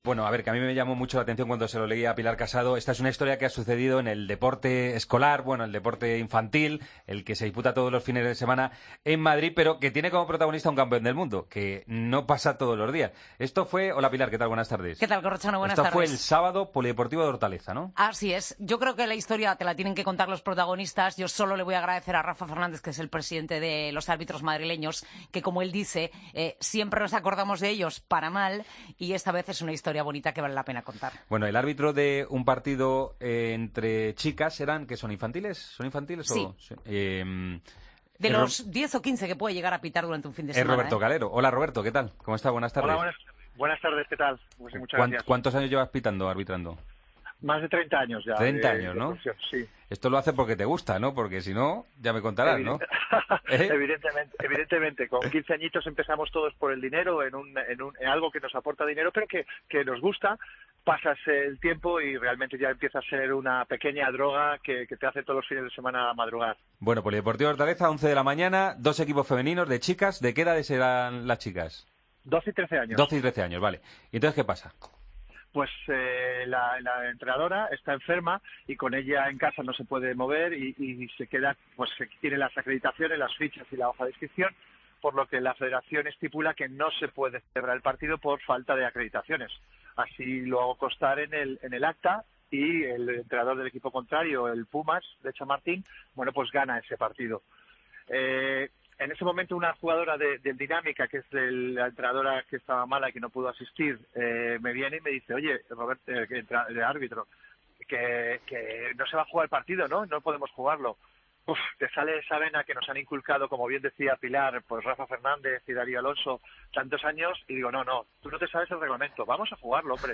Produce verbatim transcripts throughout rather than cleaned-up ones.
Bueno, a ver, que a mí me llamó mucho la atención cuando se lo leía a Pilar Casado. Esta es una historia que ha sucedido en el deporte escolar, bueno, el deporte infantil, el que se disputa todos los fines de semana en Madrid, pero que tiene como protagonista un campeón del mundo, que no pasa todos los días. Esto fue... Hola, Pilar, ¿qué tal? Buenas tardes. ¿Qué tal, Corrochano? Buenas Esto tardes. fue el sábado Polideportivo de Hortaleza, ¿no? Así es. Yo creo que la historia te la tienen que contar los protagonistas. Yo solo le voy a agradecer a Rafa Fernández, que es el presidente de los árbitros madrileños, que, como él dice, eh, siempre nos acordamos de ellos para mal, y esta vez es una historia bonita que vale la pena contar. Bueno, el árbitro de un partido eh, entre chicas, ¿eran que son infantiles? ¿Son infantiles sí. o...? Sí. Eh, de es los Ro... diez o quince que puede llegar a pitar durante un fin de es semana. Roberto ¿eh? Calero. Hola, Roberto, ¿qué tal? ¿Cómo está? Buenas tardes. Hola, buenas, buenas tardes, ¿qué tal? Pues muchas gracias. ¿Cuántos años llevas pitando, arbitrando? Más de treinta años ya. treinta de, años, de ¿no? Sí. Esto lo hace porque te gusta, ¿no? Porque si no, ya me contarás, Evidente... ¿no? ¿Eh? Evidentemente, evidentemente. Con quince añitos empezamos todos por el dinero, en, un, en, un, en algo que nos aporta dinero, pero que, que nos gusta. Pasas el tiempo y realmente ya empieza a ser una pequeña droga que, que te hace todos los fines de semana madrugar. Bueno, Polideportivo Hortaleza, once de la mañana, dos equipos femeninos de chicas. ¿De qué edades eran las chicas? doce y trece años. doce y trece años, vale. ¿Y entonces qué pasa? Pues eh, la, la entrenadora está enferma y con ella en casa no se puede mover y, y se queda, pues tiene las acreditaciones, las fichas y la hoja de inscripción, por lo que la federación estipula que no se puede cerrar el partido por falta de acreditaciones. Así lo hago constar en el, en el acta y el entrenador del equipo contrario, el Pumas de Chamartín, bueno, pues gana ese partido. Eh, En ese momento una jugadora de, de Dinámica, que es el, la entrenadora que estaba mala y que no pudo asistir, eh, me viene y me dice, oye, Roberto, eh, el árbitro, que, que no se va a jugar el partido, ¿no? No podemos jugarlo. Uf, te sale esa vena que nos han inculcado, como bien decía Pilar, pues Rafa Fernández y Darío Alonso, tantos años, y digo, no, no, tú no te sabes el reglamento, vamos a jugarlo, hombre.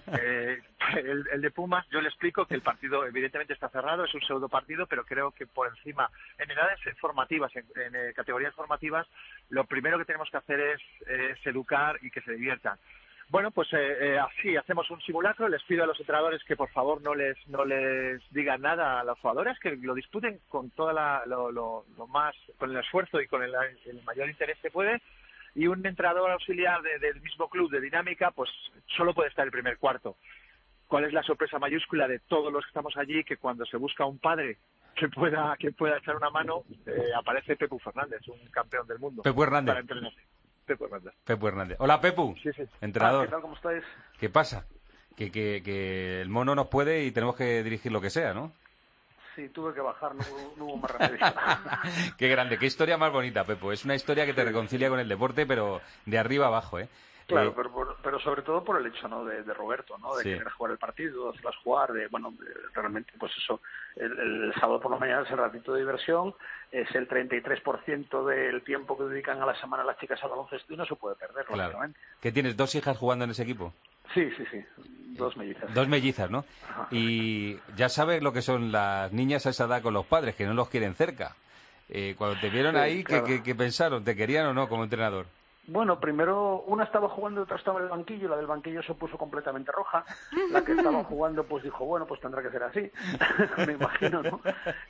eh, el, el de Pumas, yo le explico que el partido evidentemente está cerrado, es un pseudo partido, pero creo que por encima, en edades formativas, en, en eh, categorías formativas, lo primero que tenemos que hacer es, es educar y que se diviertan. Bueno, pues eh, eh, así hacemos un simulacro. Les pido a los entrenadores que por favor no les no les digan nada a los jugadores, que lo disputen con toda la, lo, lo, lo más, con el esfuerzo y con el, el mayor interés que puede. Y un entrenador auxiliar de, del mismo club de Dinámica, pues solo puede estar el primer cuarto. ¿Cuál es la sorpresa mayúscula de todos los que estamos allí? Que cuando se busca un padre que pueda que pueda echar una mano, eh, aparece Pepu Fernández, un campeón del mundo. Pepu Hernández. Para entrenar. Pepu Hernández. Pepu Hernández. Hola, Pepu. Sí, sí. Entrenador. Ah, ¿qué tal? ¿Cómo estáis? ¿Qué pasa? Que, que, que el mono nos puede y tenemos que dirigir lo que sea, ¿no? Sí, tuve que bajar, no, no hubo más remedio. Qué grande, qué historia más bonita, Pepu. Es una historia que te reconcilia con el deporte, pero de arriba abajo, ¿eh? Claro, eh... pero, por, pero sobre todo por el hecho, ¿no?, de, de Roberto, ¿no?, de sí. querer jugar el partido, de hacerlas jugar, de, bueno, de, realmente, pues eso, el, el sábado por la mañana es el ratito de diversión, es el treinta y tres por ciento del tiempo que dedican a la semana las chicas al baloncesto y no se puede perder, claro. lógicamente. ¿Que tienes dos hijas jugando en ese equipo? Sí, sí, sí, dos mellizas. Dos mellizas, ¿no? Ajá. Y ya sabes lo que son las niñas a esa edad con los padres, que no los quieren cerca. Eh, cuando te vieron sí, ahí, claro. ¿qué, qué, qué pensaron? ¿Te querían o no como entrenador? Bueno, primero una estaba jugando y otra estaba en el banquillo, la del banquillo se puso completamente roja, la que estaba jugando pues dijo, bueno, pues tendrá que ser así, me imagino, ¿no?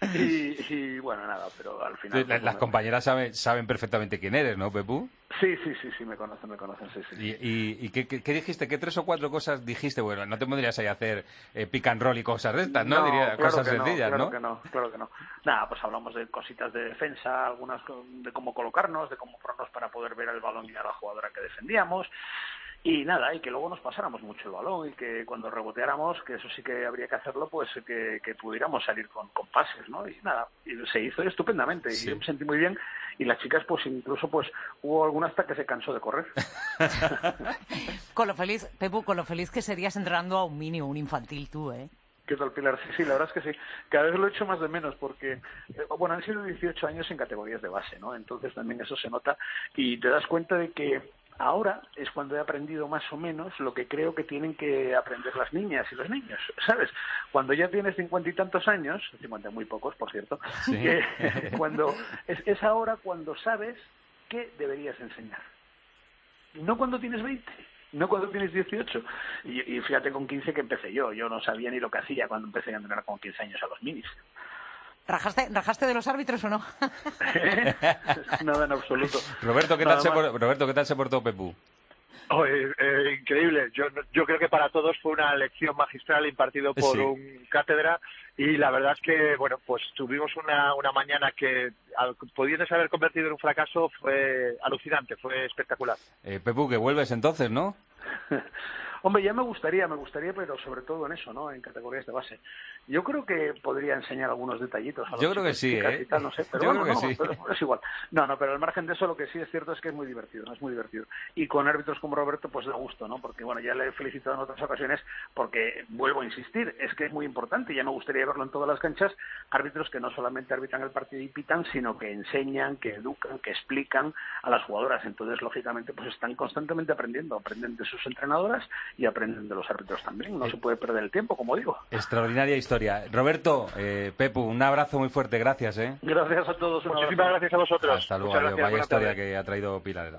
Y, y bueno, nada, pero al final... Las, pues, las bueno, compañeras saben, saben perfectamente quién eres, ¿no, Pepu? Sí, sí, sí, sí, me conocen, me conocen, sí, sí. ¿Y, y, y ¿qué, qué, qué dijiste? ¿Qué tres o cuatro cosas dijiste? Bueno, no te pondrías ahí a hacer eh, pick and roll y cosas de estas, ¿no? No, Diría claro cosas que no, sencillas, claro ¿no? que no, claro que no. Nada, pues hablamos de cositas de defensa, algunas de cómo colocarnos, de cómo ponernos para poder ver el balón y a la jugadora que defendíamos. Y nada, y que luego nos pasáramos mucho el balón y que cuando reboteáramos, que eso sí que habría que hacerlo, pues que, que pudiéramos salir con, con pases, ¿no? Y nada, y se hizo estupendamente sí. y yo me sentí muy bien y las chicas pues incluso pues hubo alguna hasta que se cansó de correr. Con lo feliz, Pepu, con lo feliz que serías entrenando a un mini o un infantil tú, ¿eh? ¿Qué tal, Pilar? Sí, sí, la verdad es que sí. Cada vez lo he hecho más de menos porque, eh, bueno, han sido dieciocho años en categorías de base, ¿no? Entonces también eso se nota y te das cuenta de que ahora es cuando he aprendido más o menos lo que creo que tienen que aprender las niñas y los niños, ¿sabes? Cuando ya tienes cincuenta y tantos años, cincuenta muy pocos, por cierto, sí. que cuando es, es ahora cuando sabes qué deberías enseñar. No cuando tienes veinte, no cuando tienes dieciocho. Y, y fíjate con quince que empecé yo, yo no sabía ni lo que hacía cuando empecé a entrenar con quince años a los minis. ¿Rajaste, ¿Rajaste de los árbitros o no? Nada en absoluto. Roberto, ¿qué tal, se por... Roberto, ¿qué tal se portó Pepu? Oh, eh, eh, increíble. Yo, yo creo que para todos fue una lección magistral impartido por Sí. un cátedra y la verdad es que, bueno, pues tuvimos una, una mañana que, al, pudiéndose haber convertido en un fracaso, fue alucinante, fue espectacular. Eh, Pepu, que vuelves entonces, ¿no? Hombre, ya me gustaría, me gustaría, pero sobre todo en eso, ¿no? En categorías de base. Yo creo que podría enseñar algunos detallitos. A los Yo creo que chicos, sí, chicas ¿eh? y tal, no sé, pero Yo bueno, creo que no, sí. pero es igual. No, no, pero al margen de eso, lo que sí es cierto es que es muy divertido, ¿no? Es muy divertido. Y con árbitros como Roberto, pues da gusto, ¿no? Porque, bueno, ya le he felicitado en otras ocasiones porque, vuelvo a insistir, es que es muy importante, ya me gustaría verlo en todas las canchas, árbitros que no solamente arbitran el partido y pitan, sino que enseñan, que educan, que explican a las jugadoras. Entonces, lógicamente, pues están constantemente aprendiendo, aprenden de sus entrenadoras y aprenden de los árbitros también. No Eh, se puede perder el tiempo, como digo. Extraordinaria historia. Roberto, eh, Pepu, un abrazo muy fuerte, gracias, ¿eh? Gracias a todos. Un Muchísimas abrazo. gracias a vosotros. Hasta luego, Muchas adiós. gracias, Vaya buenas historia tardes. que ha traído Pilar.